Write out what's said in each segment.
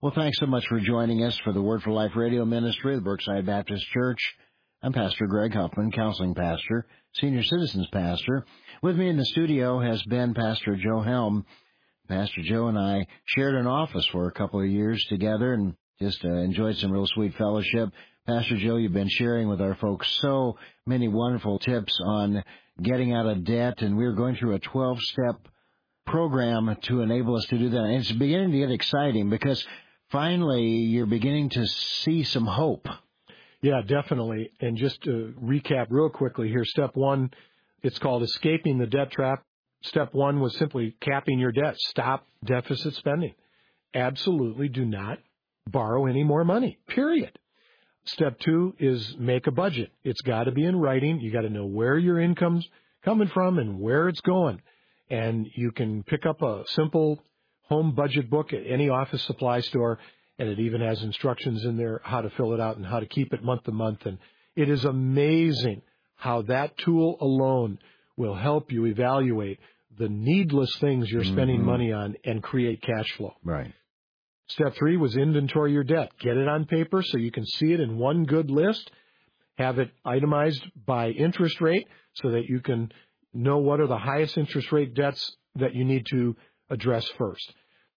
Well, thanks so much for joining us for the Word for Life radio ministry of the Brookside Baptist Church. I'm Pastor Greg Huffman, counseling pastor, senior citizens pastor. With me in the studio has been Pastor Joe Helm. Pastor Joe and I shared an office for a couple of years together and just enjoyed some real sweet fellowship. Pastor Joe, you've been sharing with our folks so many wonderful tips on getting out of debt, and we're going through a 12-step program to enable us to do that. And it's beginning to get exciting because finally you're beginning to see some hope. Yeah, definitely. And just to recap real quickly here, step one, it's called escaping the debt trap. Step one was simply capping your debt. Stop deficit spending. Absolutely do not borrow any more money, period. Step two is make a budget. It's got to be in writing. You got to know where your income's coming from and where it's going. And you can pick up a simple home budget book at any office supply store, and it even has instructions in there how to fill it out and how to keep it month to month. And it is amazing how that tool alone will help you evaluate the needless things you're spending money on and create cash flow. Right. Step three was inventory your debt. Get it on paper so you can see it in one good list. Have it itemized by interest rate so that you can know what are the highest interest rate debts that you need to address first.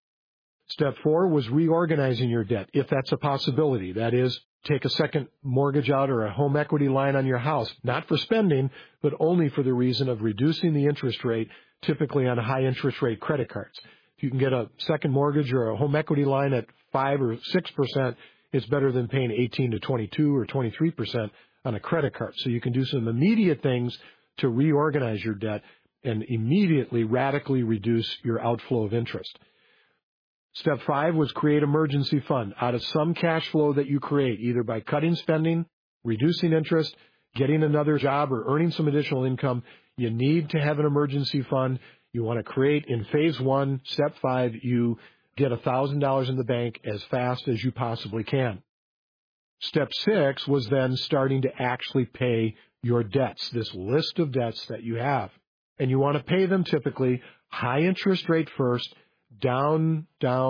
Step four was reorganizing your debt, if that's a possibility. That is, take a second mortgage out or a home equity line on your house, not for spending, but only for the reason of reducing the interest rate, typically on high interest rate credit cards. If you can get a second mortgage or a home equity line at 5 or 6%, it's better than paying 18 to 22 or 23% on a credit card. So you can do some immediate things to reorganize your debt and immediately radically reduce your outflow of interest. Step five was create emergency fund out of some cash flow that you create, either by cutting spending, reducing interest, getting another job, or earning some additional income. You need to have an emergency fund. You want to create in phase one, step five, you get $1,000 in the bank as fast as you possibly can. Step six was then starting to actually pay your debts, this list of debts that you have. And you want to pay them typically high interest rate first, down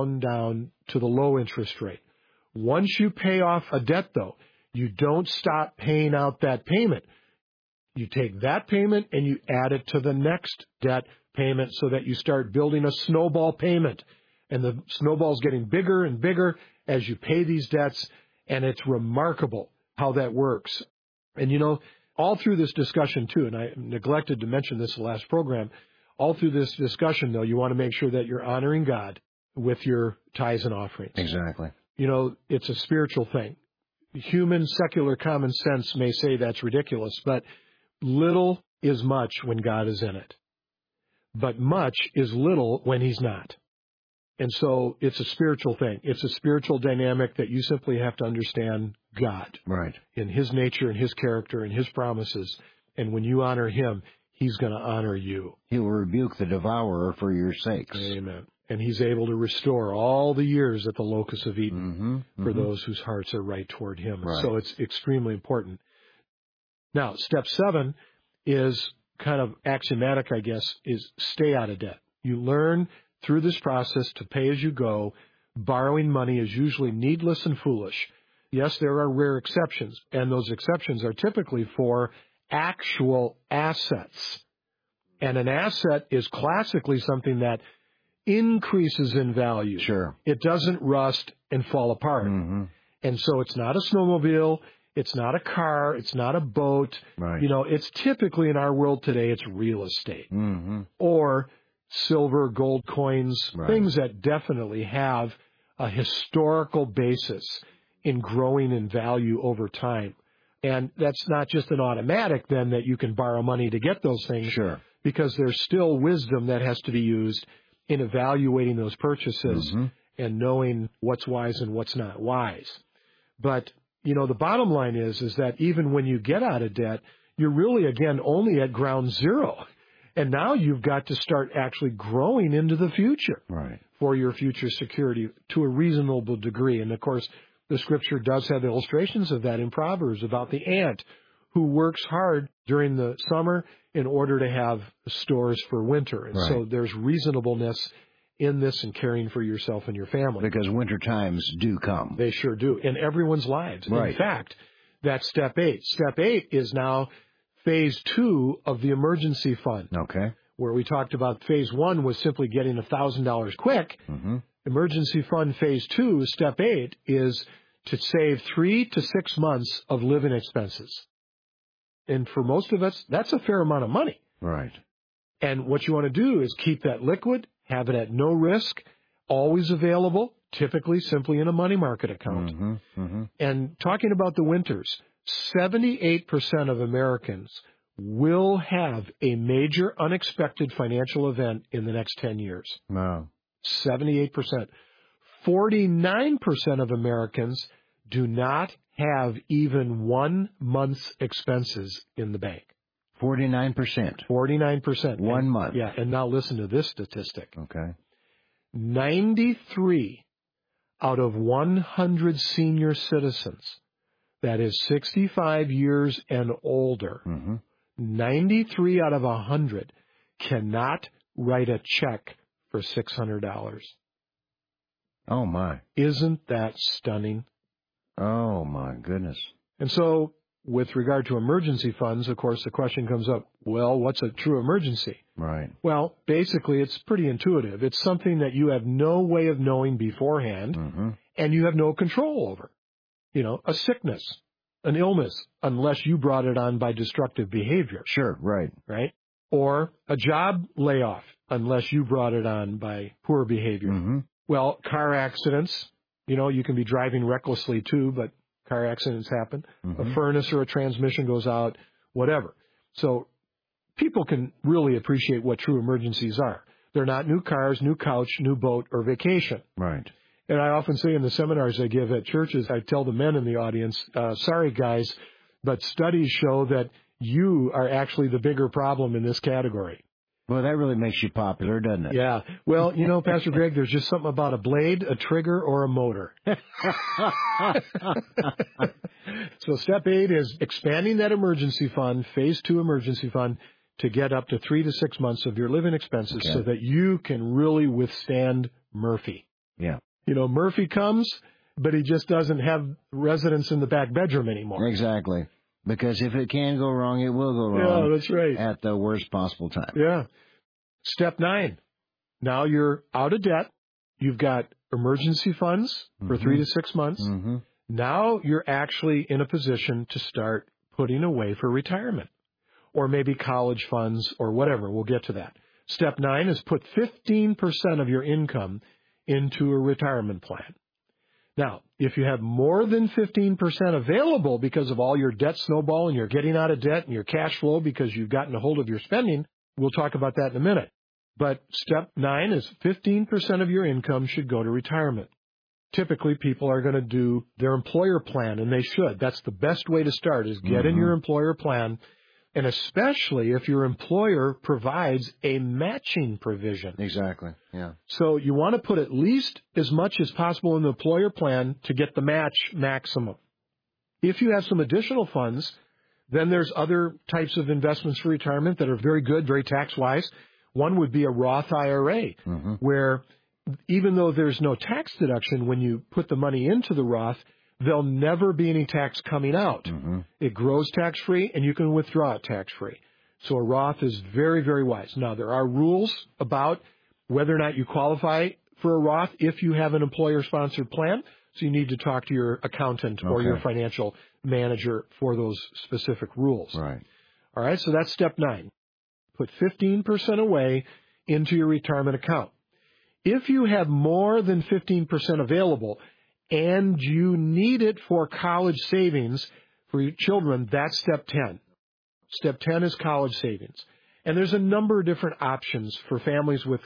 to the low interest rate. Once you pay off a debt, though, you don't stop paying out that payment. You take that payment and you add it to the next debt payment so that you start building a snowball payment. And the snowball's getting bigger and bigger as you pay these debts, and it's remarkable how that works. And, you know, all through this discussion, too, and I neglected to mention this in the last program, all through this discussion, though, you want to make sure that you're honoring God with your tithes and offerings. Exactly. You know, it's a spiritual thing. Human, secular common sense may say that's ridiculous, but little is much when God is in it. But much is little when He's not. And so it's a spiritual thing. It's a spiritual dynamic that you simply have to understand God. Right. In His nature and His character and His promises. And when you honor Him, He's going to honor you. He will rebuke the devourer for your sakes. Amen. And He's able to restore all the years at the locust of Eden for those whose hearts are right toward Him. Right. So it's extremely important. Now, step seven is kind of axiomatic, I guess, is stay out of debt. You learn through this process to pay as you go. Borrowing money is usually needless and foolish. Yes, there are rare exceptions, and those exceptions are typically for actual assets. And an asset is classically something that increases in value. Sure. It doesn't rust and fall apart. And so it's not a snowmobile, it's not a car, it's not a boat. Right. You know, it's typically in our world today, it's real estate. Or silver, gold coins, things that definitely have a historical basis in growing in value over time. And that's not just an automatic, then, that you can borrow money to get those things. Sure. Because there's still wisdom that has to be used in evaluating those purchases and knowing what's wise and what's not wise. But, you know, the bottom line is that even when you get out of debt, you're really, again, only at ground zero. And now you've got to start actually growing into the future for your future security to a reasonable degree. And, of course, the Scripture does have illustrations of that in Proverbs about the ant who works hard during the summer in order to have stores for winter. And so there's reasonableness in this and caring for yourself and your family. Because winter times do come. They sure do, in everyone's lives. Right. In fact, that's step 8. Step 8 is now phase 2 of the emergency fund. Okay. Where we talked about phase 1 was simply getting $1,000 quick. Mm-hmm. Emergency fund phase 2, step 8, is to save 3 to 6 months of living expenses. And for most of us, that's a fair amount of money. Right. And what you want to do is keep that liquid, have it at no risk, always available, typically simply in a money market account. Mm-hmm. Mm-hmm. And talking about the winters, 78% of Americans will have a major unexpected financial event in the next 10 years. Wow. 78%. 49% of Americans do not have even 1 month's expenses in the bank. 49%. 49%. 1 month. Yeah, and now listen to this statistic. Okay. 93 out of 100 senior citizens, that is 65 years and older, Mm-hmm. 93 out of 100 cannot write a check for $600. Oh, my. Isn't that stunning? Oh, my goodness. And so, with regard to emergency funds, of course, the question comes up, well, what's a true emergency? Right. Well, basically, it's pretty intuitive. It's something that you have no way of knowing beforehand, Mm-hmm. and you have no control over. You know, a sickness, an illness, unless you brought it on by destructive behavior. Sure, right. Right? Or a job layoff, unless you brought it on by poor behavior. Mm-hmm. Well, car accidents, you know, you can be driving recklessly too, but car accidents happen. Mm-hmm. A furnace or a transmission goes out, whatever. So people can really appreciate what true emergencies are. They're not new cars, new couch, new boat, or vacation. Right. And I often say in the seminars I give at churches, I tell the men in the audience, sorry guys, but studies show that you are actually the bigger problem in this category. Well, that really makes you popular, doesn't it? Yeah. Well, you know, Pastor Greg, there's just something about a blade, a trigger, or a motor. So step 8 is expanding that emergency fund, phase 2 emergency fund, to get up to 3 to 6 months of your living expenses so that you can really withstand Murphy. Yeah. You know, Murphy comes, but he just doesn't have residence in the back bedroom anymore. Exactly. Because if it can go wrong, it will go wrong. Yeah, that's right. At the worst possible time. Yeah. Step 9. Now you're out of debt. You've got emergency funds for 3 to 6 months. Mm-hmm. Now you're actually in a position to start putting away for retirement. Or maybe college funds or whatever. We'll get to that. Step 9 is put 15% of your income into a retirement plan. Now, if you have more than 15% available because of all your debt snowball and you're getting out of debt and your cash flow because you've gotten a hold of your spending, we'll talk about that in a minute. But step 9 is 15% of your income should go to retirement. Typically, people are going to do their employer plan, and they should. That's the best way to start, is get in your employer plan, and especially if your employer provides a matching provision. Exactly, yeah. So you want to put at least as much as possible in the employer plan to get the match maximum. If you have some additional funds, then there's other types of investments for retirement that are very good, very tax-wise. One would be a Roth IRA, where even though there's no tax deduction when you put the money into the Roth, there'll never be any tax coming out. It grows tax-free, and you can withdraw it tax-free. So a Roth is very, very wise. Now, there are rules about whether or not you qualify for a Roth if you have an employer-sponsored plan. So you need to talk to your accountant or your financial manager for those specific rules. Right. All right, so that's step 9. Put 15% away into your retirement account. If you have more than 15% available and you need it for college savings for your children, that's step 10. Step 10 is college savings. And there's a number of different options for families with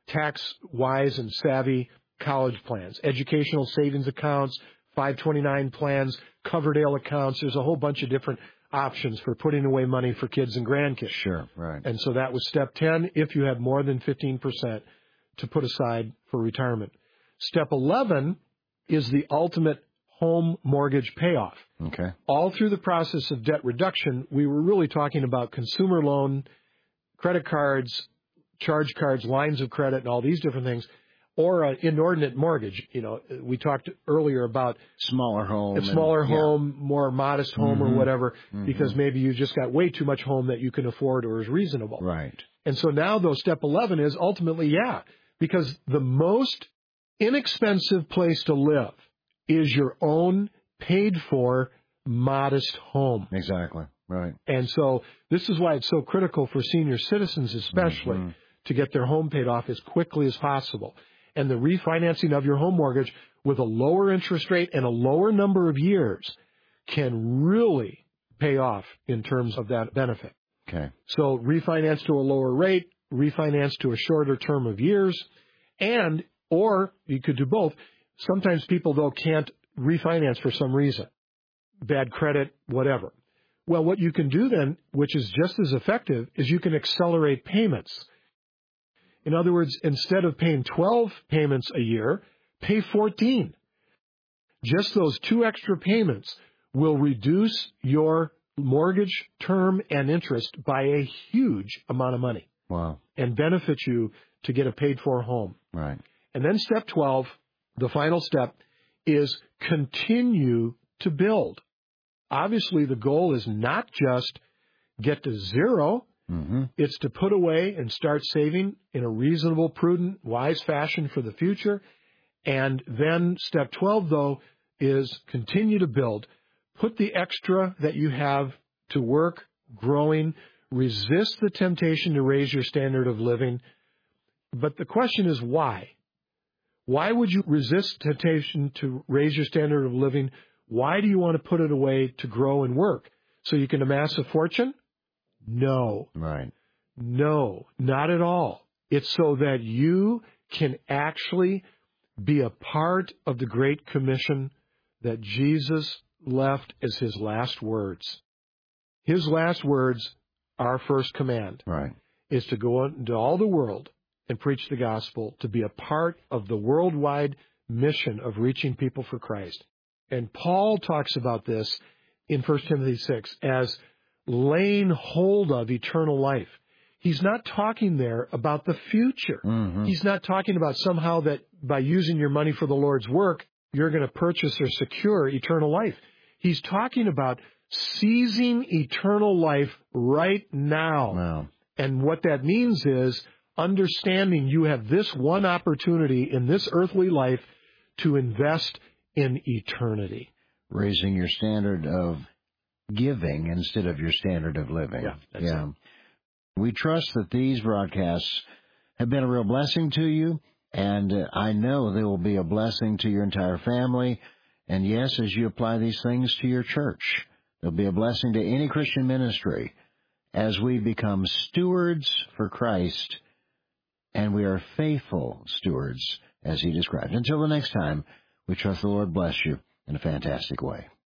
tax-wise and savvy college plans. Educational savings accounts, 529 plans, Coverdale accounts. There's a whole bunch of different options for putting away money for kids and grandkids. Sure, right. And so that was step 10, if you have more than 15% to put aside for retirement. Step 11 is the ultimate home mortgage payoff. Okay. All through the process of debt reduction, we were really talking about consumer loan, credit cards, charge cards, lines of credit, and all these different things, or an inordinate mortgage. We talked earlier about smaller home, more modest home or whatever, because maybe you just got way too much home that you can afford or is reasonable. Right. And so now, though, step 11 is ultimately, because the most inexpensive place to live is your own paid-for, modest home. Exactly. Right. And so this is why it's so critical for senior citizens especially to get their home paid off as quickly as possible. And the refinancing of your home mortgage with a lower interest rate and a lower number of years can really pay off in terms of that benefit. Okay. So refinance to a lower rate, refinance to a shorter term of years, or you could do both. Sometimes people, though, can't refinance for some reason. Bad credit, whatever. Well, what you can do then, which is just as effective, is you can accelerate payments. In other words, instead of paying 12 payments a year, pay 14. Just those 2 extra payments will reduce your mortgage term and interest by a huge amount of money. Wow. And benefit you to get a paid-for home. Right. And then step 12, the final step, is continue to build. Obviously, the goal is not just get to zero. It's to put away and start saving in a reasonable, prudent, wise fashion for the future. And then step 12, though, is continue to build. Put the extra that you have to work, growing. Resist the temptation to raise your standard of living. But the question is why? Why would you resist temptation to raise your standard of living? Why do you want to put it away to grow and work? So you can amass a fortune? No. Right. No, not at all. It's so that you can actually be a part of the Great Commission that Jesus left as his last words. His last words, our first command, is to go into all the world and preach the gospel, to be a part of the worldwide mission of reaching people for Christ. And Paul talks about this in 1 Timothy 6 as laying hold of eternal life. He's not talking there about the future. He's not talking about somehow that by using your money for the Lord's work, you're going to purchase or secure eternal life. He's talking about seizing eternal life right now. Wow. And what that means is understanding you have this one opportunity in this earthly life to invest in eternity. Raising your standard of giving instead of your standard of living. That's it. We trust that these broadcasts have been a real blessing to you, and I know they will be a blessing to your entire family. And yes, as you apply these things to your church, they'll be a blessing to any Christian ministry as we become stewards for Christ, and we are faithful stewards as he described. Until the next time, we trust the Lord bless you in a fantastic way.